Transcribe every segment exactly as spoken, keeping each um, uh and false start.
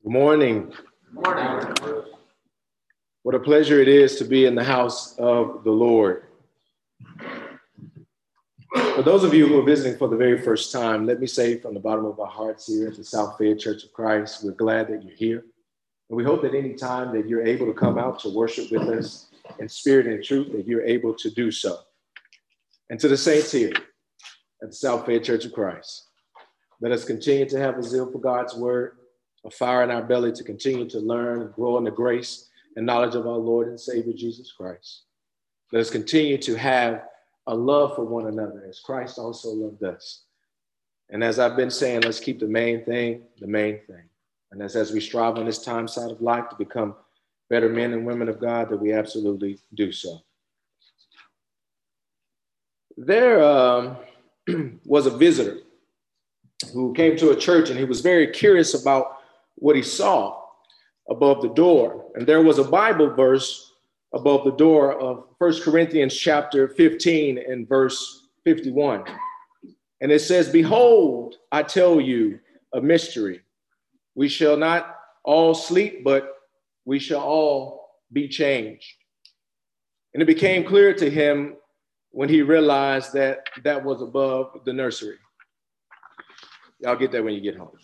Good morning. Good morning. What a pleasure it is to be in the house of the Lord. For those of you who are visiting for the very first time, let me say from the bottom of our hearts here at the South Fayette Church of Christ, we're glad that you're here. And we hope that any time that you're able to come out to worship with us in spirit and truth, that you're able to do so. And to the saints here at the South Fayette Church of Christ, let us continue to have a zeal for God's word, a fire in our belly to continue to learn and grow in the grace and knowledge of our Lord and Savior, Jesus Christ. Let us continue to have a love for one another as Christ also loved us. And as I've been saying, let's keep the main thing, the main thing. And as, as we strive on this time side of life to become better men and women of God, that we absolutely do so. There um, was a visitor who came to a church, and he was very curious about what he saw above the door. And there was a Bible verse above the door of First Corinthians chapter fifteen and verse fifty-one. And it says, "Behold, I tell you a mystery. We shall not all sleep, but we shall all be changed." And it became clear to him when he realized that that was above the nursery. Y'all get that when you get home.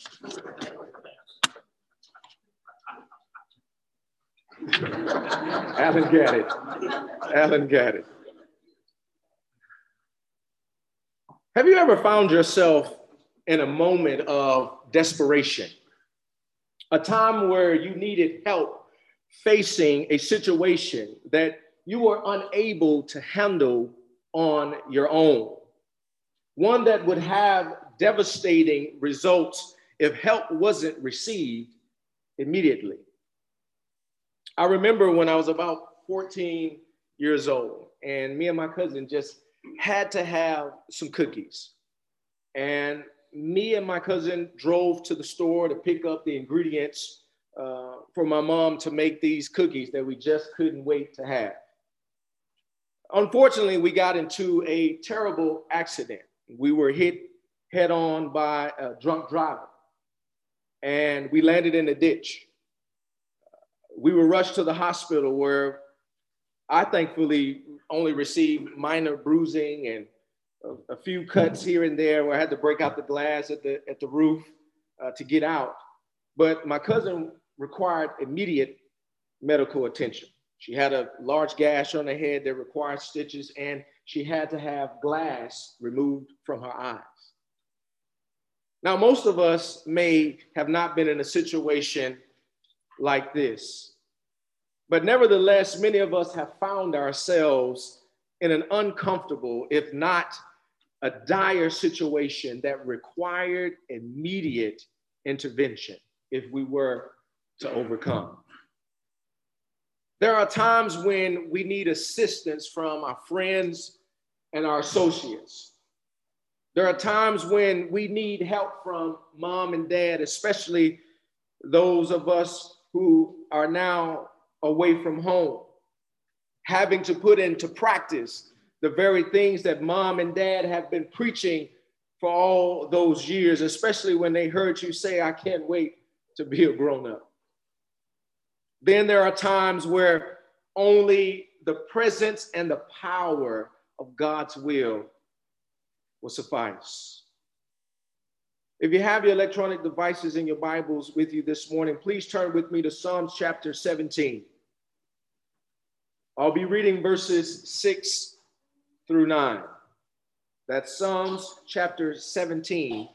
Alan got it. Alan got it. Have you ever found yourself in a moment of desperation? A time where you needed help facing a situation that you were unable to handle on your own? One that would have devastating results if help wasn't received immediately. I remember when I was about fourteen years old, and me and my cousin just had to have some cookies. And me and my cousin drove to the store to pick up the ingredients uh, for my mom to make these cookies that we just couldn't wait to have. Unfortunately, we got into a terrible accident. We were hit head on by a drunk driver, and we landed in a ditch. We were rushed to the hospital where I thankfully only received minor bruising and a, a few cuts here and there where I had to break out the glass at the, at the roof uh, to get out. But my cousin required immediate medical attention. She had a large gash on her head that required stitches, and she had to have glass removed from her eyes. Now, most of us may have not been in a situation like this, but nevertheless, many of us have found ourselves in an uncomfortable, if not a dire situation that required immediate intervention if we were to overcome. There are times when we need assistance from our friends and our associates. There are times when we need help from mom and dad, especially those of us who are now away from home, having to put into practice the very things that mom and dad have been preaching for all those years, especially when they heard you say, "I can't wait to be a grown-up." Then there are times where only the presence and the power of God's will will suffice. If you have your electronic devices and your Bibles with you this morning, please turn with me to Psalms chapter seventeen. I'll be reading verses six through nine. That's Psalms chapter seventeen.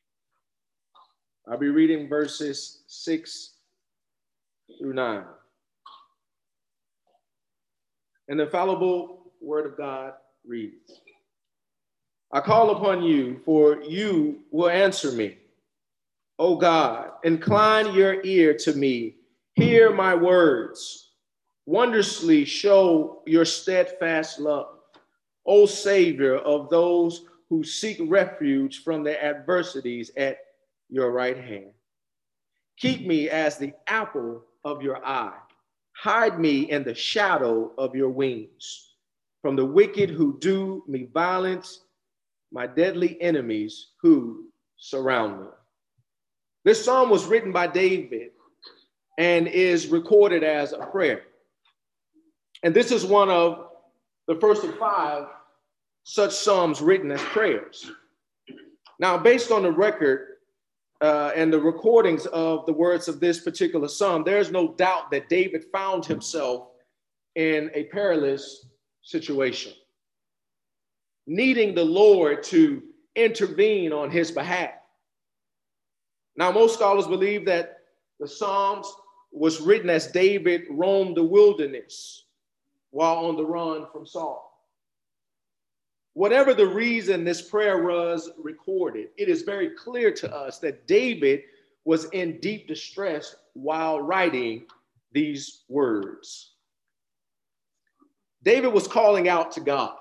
I'll be reading verses six through nine. And the infallible word of God reads, "I call upon you, for you will answer me. O God, incline your ear to me. Hear my words. Wondrously show your steadfast love, O Savior of those who seek refuge from their adversities at your right hand. Keep me as the apple of your eye. Hide me in the shadow of your wings from the wicked who do me violence, my deadly enemies who surround me." This psalm was written by David and is recorded as a prayer. And this is one of the first of five such psalms written as prayers. Now, based on the record uh, and the recordings of the words of this particular psalm, there's no doubt that David found himself in a perilous situation, needing the Lord to intervene on his behalf. Now, most scholars believe that the Psalms was written as David roamed the wilderness while on the run from Saul. Whatever the reason this prayer was recorded, it is very clear to us that David was in deep distress while writing these words. David was calling out to God.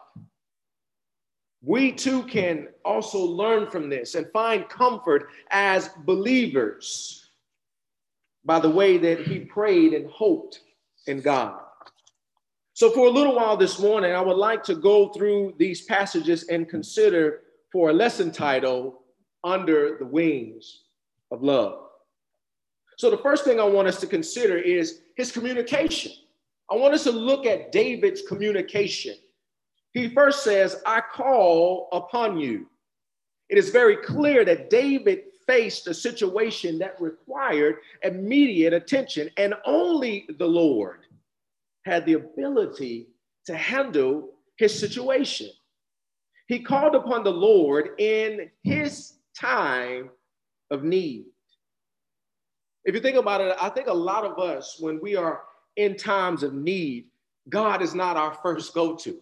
We too can also learn from this and find comfort as believers by the way that he prayed and hoped in God. So for a little while this morning, I would like to go through these passages and consider for a lesson title, Under the Wings of Love. So the first thing I want us to consider is his communication. I want us to look at David's communication. He first says, I call upon you. It is very clear that David faced a situation that required immediate attention, and only the Lord had the ability to handle his situation. He called upon the Lord in his time of need. If you think about it, I think a lot of us, when we are in times of need, God is not our first go-to.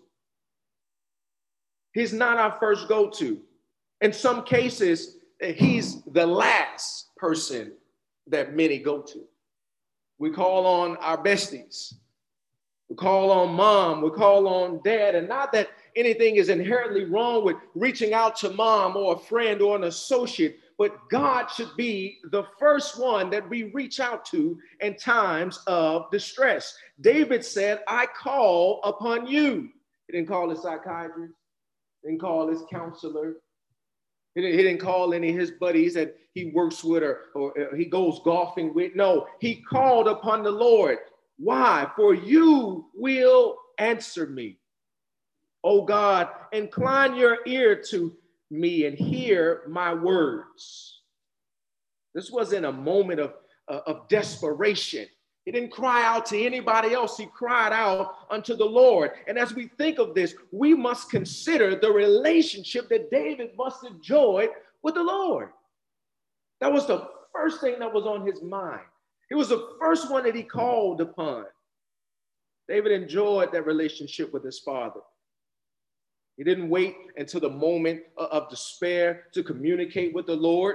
He's not our first go-to. In some cases, he's the last person that many go to. We call on our besties. We call on mom, we call on dad, and not that anything is inherently wrong with reaching out to mom or a friend or an associate, but God should be the first one that we reach out to in times of distress. David said, I call upon you. He didn't call his psychiatrist, he didn't call his counselor. He didn't, he didn't call any of his buddies that he works with or, or he goes golfing with. No, he called upon the Lord. Why? For you will answer me. Oh God, incline your ear to me and hear my words. This wasn't a moment of, uh, of desperation. He didn't cry out to anybody else. He cried out unto the Lord. And as we think of this, we must consider the relationship that David must enjoy with the Lord. That was the first thing that was on his mind. It was the first one that he called upon. David enjoyed that relationship with his father. He didn't wait until the moment of despair to communicate with the Lord.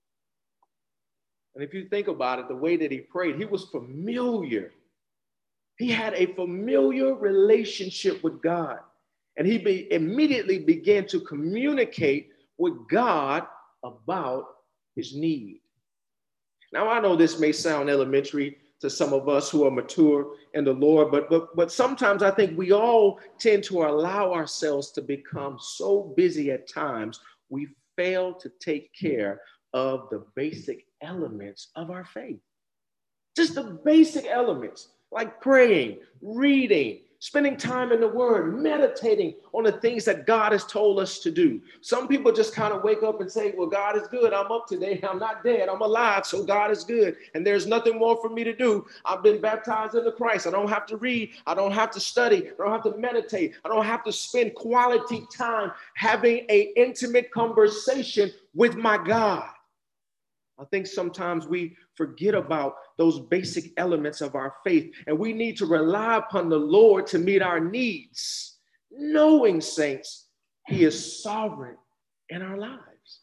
And if you think about it, the way that he prayed, he was familiar. He had a familiar relationship with God. And he be, immediately began to communicate with God about his need. Now, I know this may sound elementary to some of us who are mature in the Lord, but, but, but sometimes I think we all tend to allow ourselves to become so busy at times, we fail to take care of the basic elements of our faith. Just the basic elements, like praying, reading, spending time in the Word, meditating on the things that God has told us to do. Some people just kind of wake up and say, well, God is good. I'm up today. I'm not dead. I'm alive. So God is good. And there's nothing more for me to do. I've been baptized into Christ. I don't have to read. I don't have to study. I don't have to meditate. I don't have to spend quality time having an intimate conversation with my God. I think sometimes we forget about those basic elements of our faith, and we need to rely upon the Lord to meet our needs, knowing, saints, He is sovereign in our lives.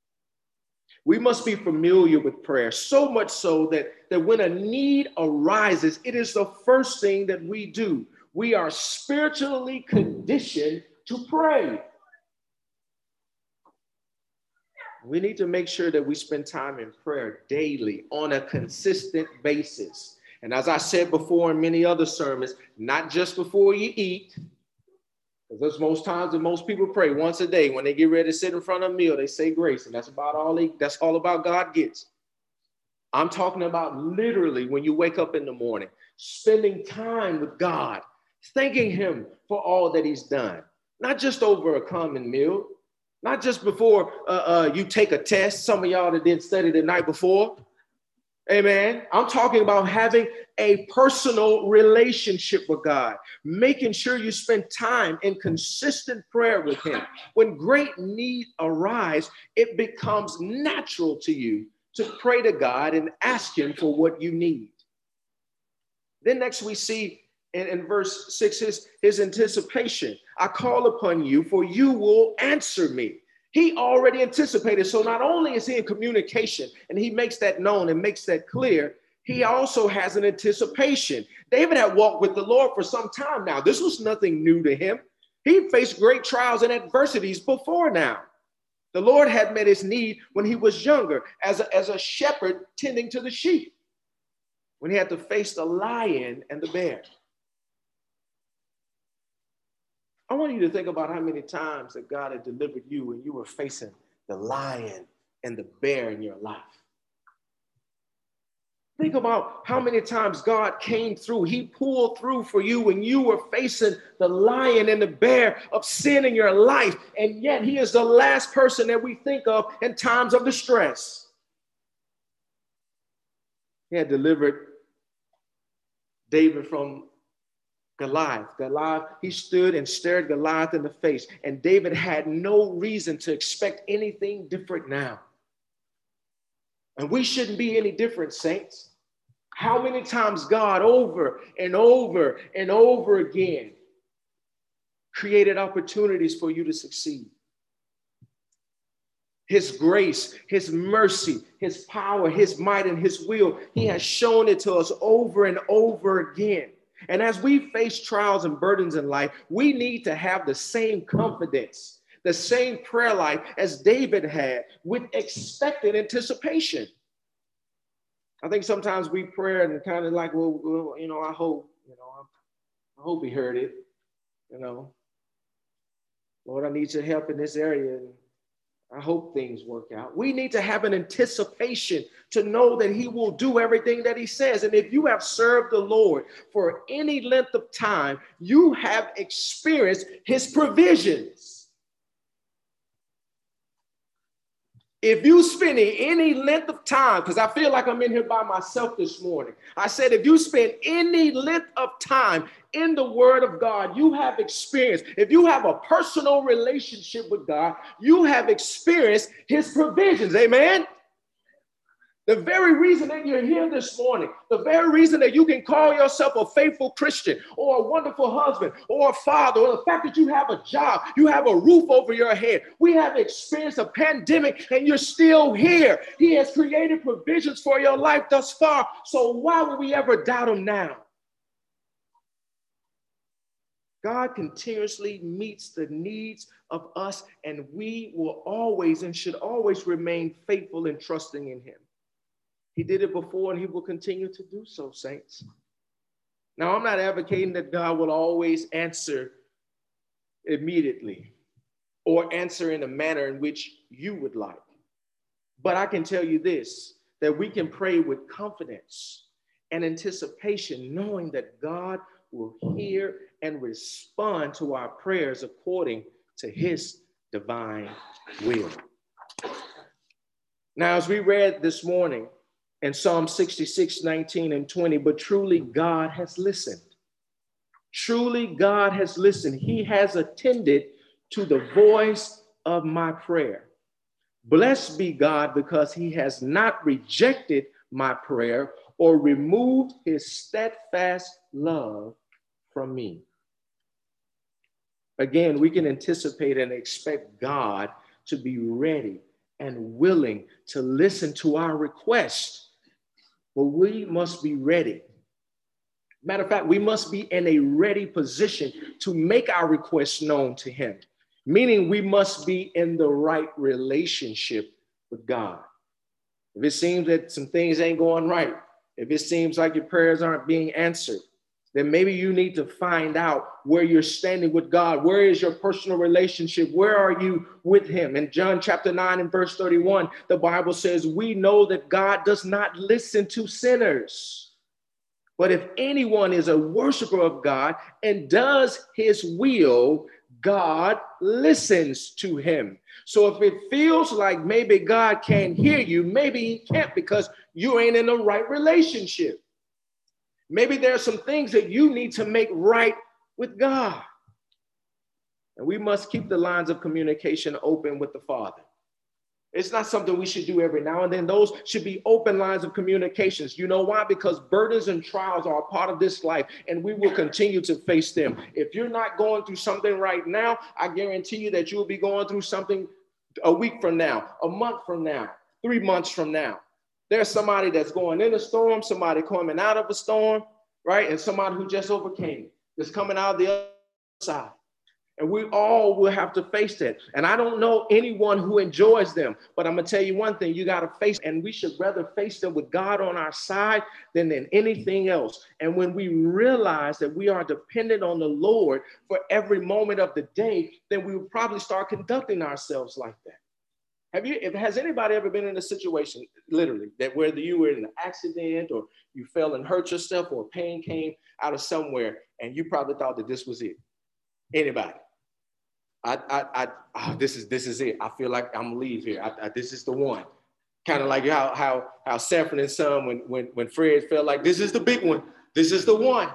We must be familiar with prayer, so much so that, that when a need arises, it is the first thing that we do. We are spiritually conditioned to pray. We need to make sure that we spend time in prayer daily on a consistent basis. And as I said before in many other sermons, not just before you eat, because that's most times that most people pray once a day. When they get ready to sit in front of a meal, they say grace, and that's about all they, that's all about God gets. I'm talking about literally when you wake up in the morning, spending time with God, thanking him for all that he's done, not just over a common meal, not just before uh, uh, you take a test. Some of y'all that didn't study the night before. Amen. I'm talking about having a personal relationship with God, making sure you spend time in consistent prayer with him. When great need arise, it becomes natural to you to pray to God and ask him for what you need. Then next we see in, in verse six, his, his anticipation. I call upon you, for you will answer me. He already anticipated. So not only is he in communication and he makes that known and makes that clear, he also has an anticipation. David had walked with the Lord for some time now. This was nothing new to him. He faced great trials and adversities before now. The Lord had met his need when he was younger as a, as a shepherd tending to the sheep, when he had to face the lion and the bear. I want you to think about how many times that God had delivered you when you were facing the lion and the bear in your life. Think about how many times God came through. He pulled through for you when you were facing the lion and the bear of sin in your life. And yet he is the last person that we think of in times of distress. He had delivered David from Goliath. Goliath, he stood and stared Goliath in the face, and David had no reason to expect anything different now. And we shouldn't be any different, saints. How many times God over and over and over again created opportunities for you to succeed. His grace, his mercy, his power, his might, and his will, he has shown it to us over and over again. And as we face trials and burdens in life, we need to have the same confidence, the same prayer life as David had, with expectant anticipation. I think sometimes we pray and kind of like, well, well, you know, I hope, you know, I hope he heard it, you know. Lord, I need your help in this area, and I hope things work out. We need to have an anticipation to know that he will do everything that he says. And if you have served the Lord for any length of time, you have experienced his provisions. If you spend any length of time, because I feel like I'm in here by myself this morning. I said, if you spend any length of time in the word of God, you have experienced, if you have a personal relationship with God, you have experienced his provisions. Amen. The very reason that you're here this morning, the very reason that you can call yourself a faithful Christian or a wonderful husband or a father, or the fact that you have a job, you have a roof over your head. We have experienced a pandemic and you're still here. He has created provisions for your life thus far. So why would we ever doubt him now? God continuously meets the needs of us, and we will always and should always remain faithful and trusting in him. He did it before and he will continue to do so, saints. Now, I'm not advocating that God will always answer immediately or answer in a manner in which you would like. But I can tell you this, that we can pray with confidence and anticipation, knowing that God will hear and respond to our prayers according to his divine will. Now, as we read this morning, in Psalm sixty-six, nineteen and twenty, but truly God has listened. Truly God has listened. He has attended to the voice of my prayer. Blessed be God, because he has not rejected my prayer or removed his steadfast love from me. Again, we can anticipate and expect God to be ready and willing to listen to our request. But we must be ready. Matter of fact, we must be in a ready position to make our requests known to him, meaning we must be in the right relationship with God. If it seems that some things ain't going right, if it seems like your prayers aren't being answered, then maybe you need to find out where you're standing with God. Where is your personal relationship? Where are you with him? In John chapter nine and verse thirty-one, the Bible says, we know that God does not listen to sinners. But if anyone is a worshiper of God and does his will, God listens to him. So if it feels like maybe God can't hear you, maybe he can't because you ain't in the right relationship. Maybe there are some things that you need to make right with God. And we must keep the lines of communication open with the Father. It's not something we should do every now and then. Those should be open lines of communications. You know why? Because burdens and trials are a part of this life, and we will continue to face them. If you're not going through something right now, I guarantee you that you'll be going through something a week from now, a month from now, three months from now. There's somebody that's going in a storm, somebody coming out of a storm, right? And somebody who just overcame it, that's coming out the other side. And we all will have to face that. And I don't know anyone who enjoys them, but I'm going to tell you one thing, you got to face, and we should rather face them with God on our side than in anything else. And when we realize that we are dependent on the Lord for every moment of the day, then we will probably start conducting ourselves like that. Have you, if, has anybody ever been in a situation, literally, that whether you were in an accident or you fell and hurt yourself or pain came out of somewhere and you probably thought that this was it? Anybody? I, I, I oh, this is, this is it. I feel like I'm gonna leave here. I, I, this is the one. Kind of like how, how, how Sanford and Son, when, when, when Fred felt like this is the big one. This is the one.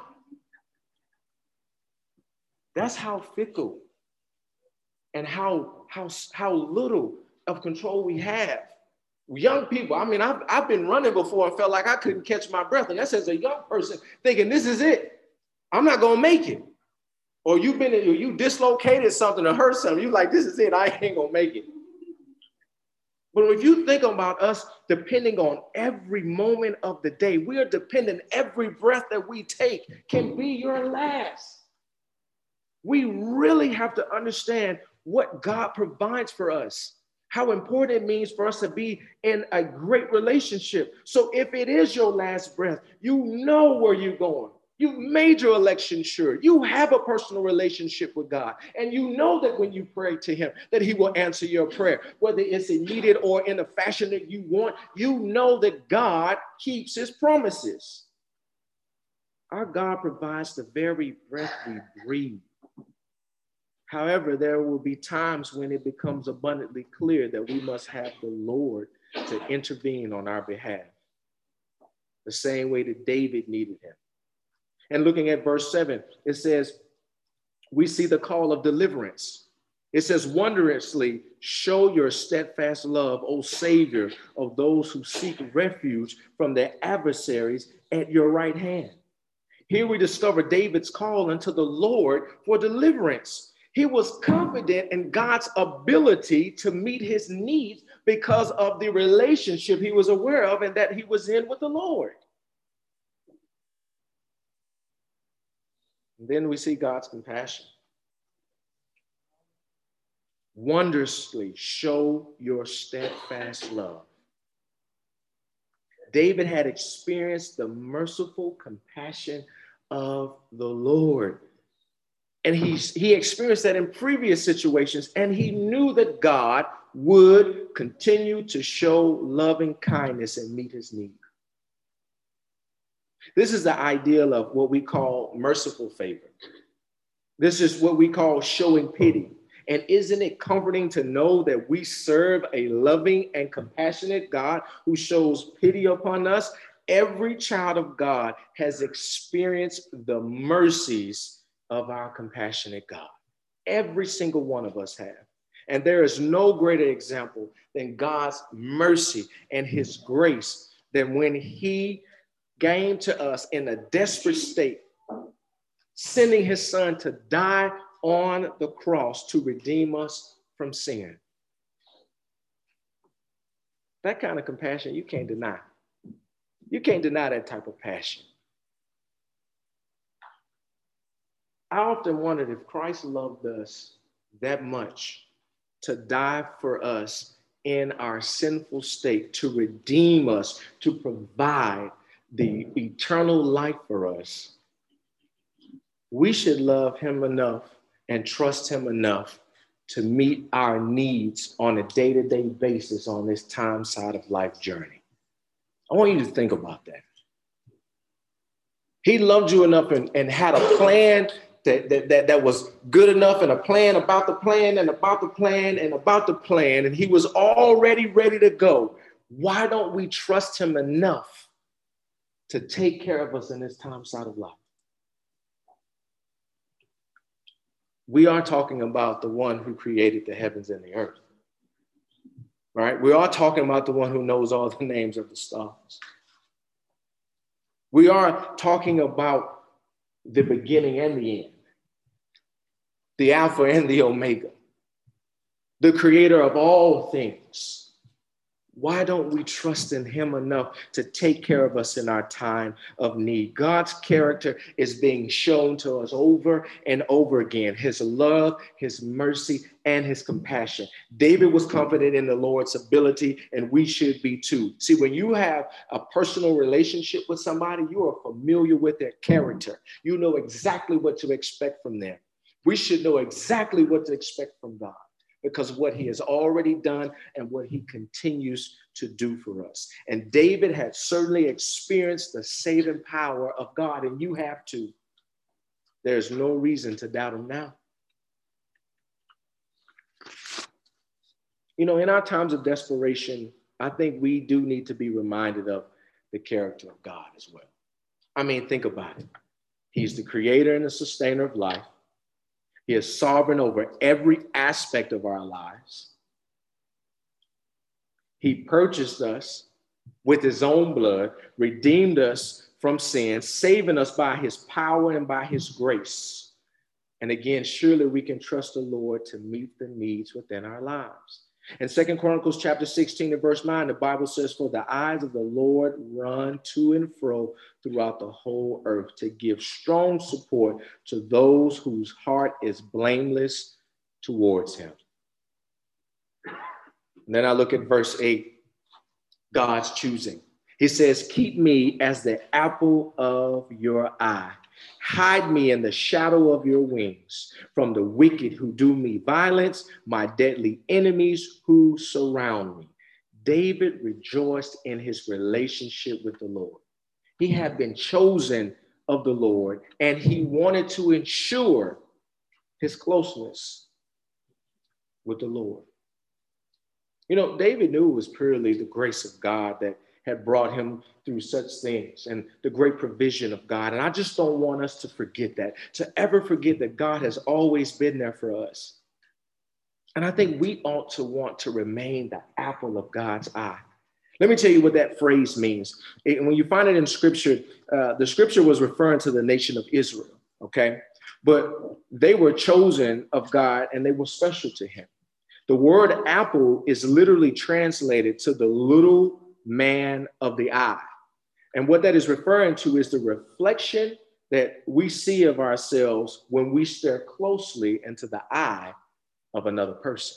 That's how fickle and how, how, how little of control we have. Young people, I mean, I've, I've been running before and felt like I couldn't catch my breath. And that's as a young person thinking, this is it. I'm not going to make it. Or you've been, you dislocated something or hurt something. You're like, this is it. I ain't going to make it. But if you think about us depending on every moment of the day, we are dependent. Every breath that we take can be your last. We really have to understand what God provides for us. How important it means for us to be in a great relationship. So if it is your last breath, you know where you're going. You've made your election sure. You have a personal relationship with God. And you know that when you pray to him, that he will answer your prayer. Whether it's immediate or in the fashion that you want, you know that God keeps his promises. Our God provides the very breath we breathe. However, there will be times when it becomes abundantly clear that we must have the Lord to intervene on our behalf, the same way that David needed him. And looking at verse seven, it says, we see the call of deliverance. It says, wondrously show your steadfast love, O Savior of those who seek refuge from their adversaries at your right hand. Here we discover David's call unto the Lord for deliverance. He was confident in God's ability to meet his needs because of the relationship he was aware of and that he was in with the Lord. And then we see God's compassion. Wondrously show your steadfast love. David had experienced the merciful compassion of the Lord. And he, he experienced that in previous situations, and he knew that God would continue to show loving kindness and meet his need. This is the ideal of what we call merciful favor. This is what we call showing pity. And isn't it comforting to know that we serve a loving and compassionate God who shows pity upon us? Every child of God has experienced the mercies of our compassionate God. Every single one of us have. And there is no greater example than God's mercy and his grace than when he came to us in a desperate state, sending his son to die on the cross to redeem us from sin. That kind of compassion you can't deny. You can't deny that type of passion. I often wondered if Christ loved us that much to die for us in our sinful state, to redeem us, to provide the eternal life for us. we should love him enough and trust him enough to meet our needs on a day-to-day basis on this time side of life journey. I want you to think about that. He loved you enough and, and had a plan that, that, that, that was good enough, and a plan about the plan and about the plan and about the plan. And he was already ready to go. Why don't we trust him enough to take care of us in this time side of life? We are talking about the one who created the heavens and the earth, right? We are talking about the one who knows all the names of the stars. We are talking about the beginning and the end, the Alpha and the Omega, the creator of all things. Why don't we trust in him enough to take care of us in our time of need? God's character is being shown to us over and over again. His love, his mercy, and his compassion. David was confident in the Lord's ability, and we should be too. See, when you have a personal relationship with somebody, you are familiar with their character. You know exactly what to expect from them. We should know exactly what to expect from God, because of what he has already done and what he continues to do for us. And David had certainly experienced the saving power of God, and you have too. There's no reason to doubt him now. You know, in our times of desperation, I think we do need to be reminded of the character of God as well. I mean, think about it. He's the creator and the sustainer of life. He is sovereign over every aspect of our lives. He purchased us with his own blood, redeemed us from sin, saving us by his power and by his grace. And again, surely we can trust the Lord to meet the needs within our lives. In Second Chronicles chapter sixteen and verse nine, the Bible says, "For the eyes of the Lord run to and fro throughout the whole earth to give strong support to those whose heart is blameless towards him." And then I look at verse eight, God's choosing. He says, "Keep me as the apple of your eye. Hide me in the shadow of your wings from the wicked who do me violence, my deadly enemies who surround me." David rejoiced in his relationship with the Lord. He had been chosen of the Lord, and he wanted to ensure his closeness with the Lord. You know, David knew it was purely the grace of God that had brought him through such things, and the great provision of God. And I just don't want us to forget that, to ever forget that God has always been there for us. And I think we ought to want to remain the apple of God's eye. Let me tell you what that phrase means. It, when you find it in scripture, uh, the scripture was referring to the nation of Israel, okay? But they were chosen of God, and they were special to him. The word apple is literally translated to the little man of the eye. And what that is referring to is the reflection that we see of ourselves when we stare closely into the eye of another person.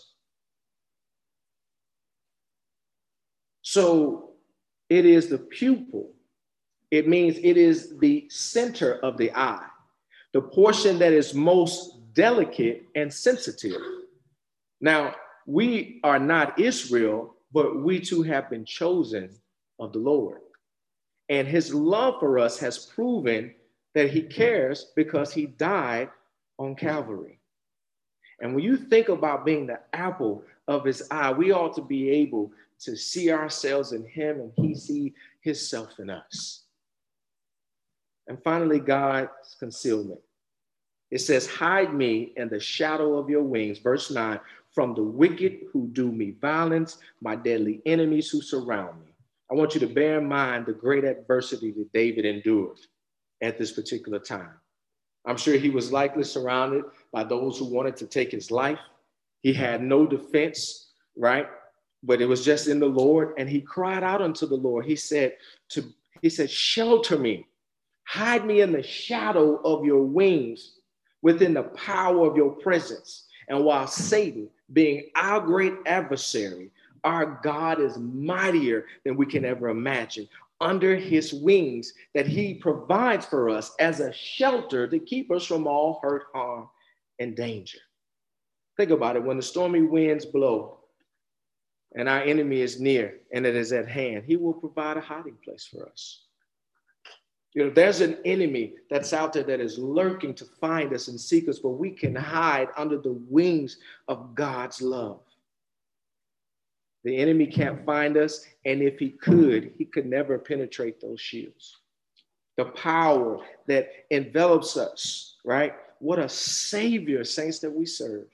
So it is the pupil. It means it is the center of the eye, the portion that is most delicate and sensitive. Now, we are not Israel, but we too have been chosen of the Lord. And his love for us has proven that he cares because he died on Calvary. And when you think about being the apple of his eye, we ought to be able to see ourselves in him and he see himself in us. And finally, God's concealment. It says, "Hide me in the shadow of your wings," verse nine, "from the wicked who do me violence, my deadly enemies who surround me." I want you to bear in mind the great adversity that David endured at this particular time. I'm sure he was likely surrounded by those who wanted to take his life. He had no defense, right? But it was just in the Lord, and he cried out unto the Lord. He said, to, he said, "Shelter me, hide me in the shadow of your wings, within the power of your presence." And while Satan, being our great adversary, our God is mightier than we can ever imagine. under his wings that he provides for us as a shelter to keep us from all hurt, harm, and danger. Think about it. When the stormy winds blow and our enemy is near and it is at hand, he will provide a hiding place for us. You know, there's an enemy that's out there that is lurking to find us and seek us, but we can hide under the wings of God's love. The enemy can't find us, and if he could, he could never penetrate those shields. The power that envelops us, right? What a savior, saints, that we serve.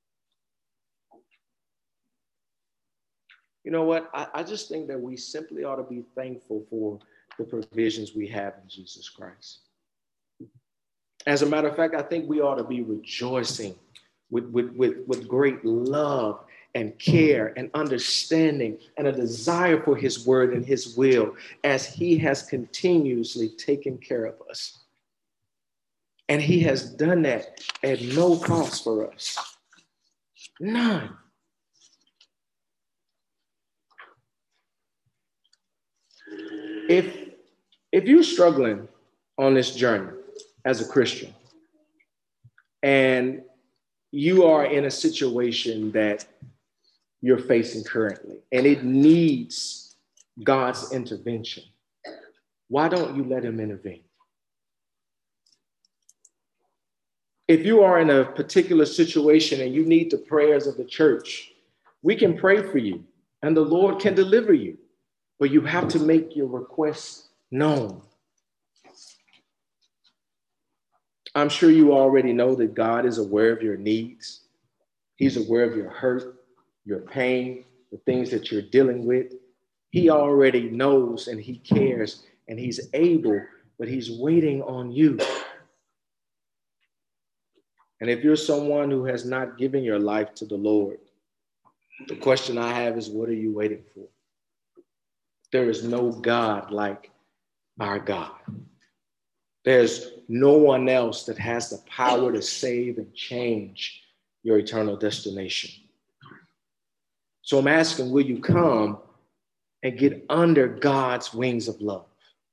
You know what? I, I just think that we simply ought to be thankful for the provisions we have in Jesus Christ. As a matter of fact, I think we ought to be rejoicing with, with, with, with great love and care and understanding and a desire for his word and his will as he has continuously taken care of us. And he has done that at no cost for us. None. If, if you're struggling on this journey as a Christian and you are in a situation that you're facing currently and it needs God's intervention, why don't you let him intervene? If you are in a particular situation and you need the prayers of the church, we can pray for you and the Lord can deliver you, but you have to make your requests known. I'm sure you already know that God is aware of your needs. He's aware of your hurt, your pain, the things that you're dealing with. He already knows and he cares and he's able, but he's waiting on you. And if you're someone who has not given your life to the Lord, the question I have is, what are you waiting for? There is no God like our God. There's no one else that has the power to save and change your eternal destination. So I'm asking, will you come and get under God's wings of love?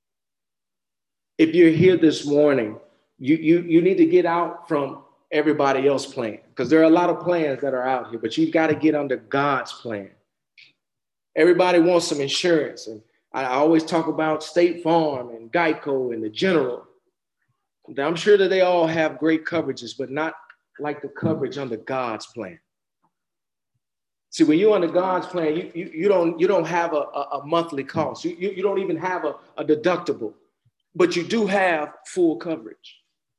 If you're here this morning, you, you, you need to get out from everybody else's plan, because there are a lot of plans that are out here, but you've got to get under God's plan. Everybody wants some insurance. And I always talk about State Farm and Geico and the General. I'm sure that they all have great coverages, but not like the coverage under God's plan. See, when you're under God's plan, you, you, you, don't, you don't have a, a, a monthly cost. You, you, you don't even have a, a deductible, but you do have full coverage.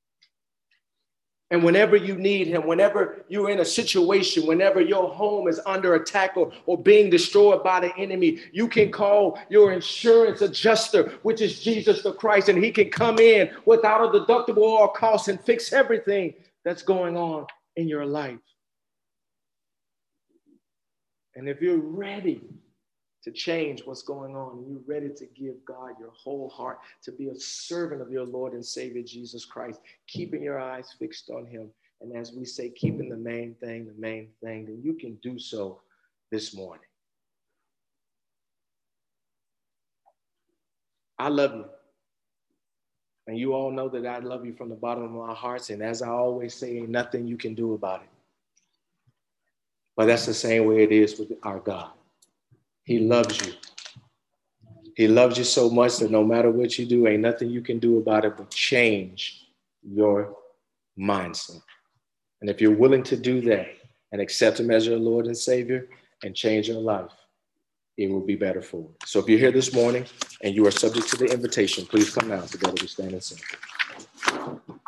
And whenever you need him, whenever you're in a situation, whenever your home is under attack or, or being destroyed by the enemy, you can call your insurance adjuster, which is Jesus the Christ, and he can come in without a deductible or cost and fix everything that's going on in your life. And if you're ready to change what's going on, and you're ready to give God your whole heart, to be a servant of your Lord and Savior, Jesus Christ, keeping your eyes fixed on him. And as we say, keeping the main thing, the main thing, then you can do so this morning. I love you. And you all know that I love you from the bottom of my heart. And as I always say, ain't nothing you can do about it. But that's the same way it is with our God. He loves you. He loves you so much that no matter what you do, ain't nothing you can do about it but change your mindset. And if you're willing to do that and accept him as your Lord and Savior and change your life, it will be better for you. So if you're here this morning and you are subject to the invitation, please come now. Together we stand and sing.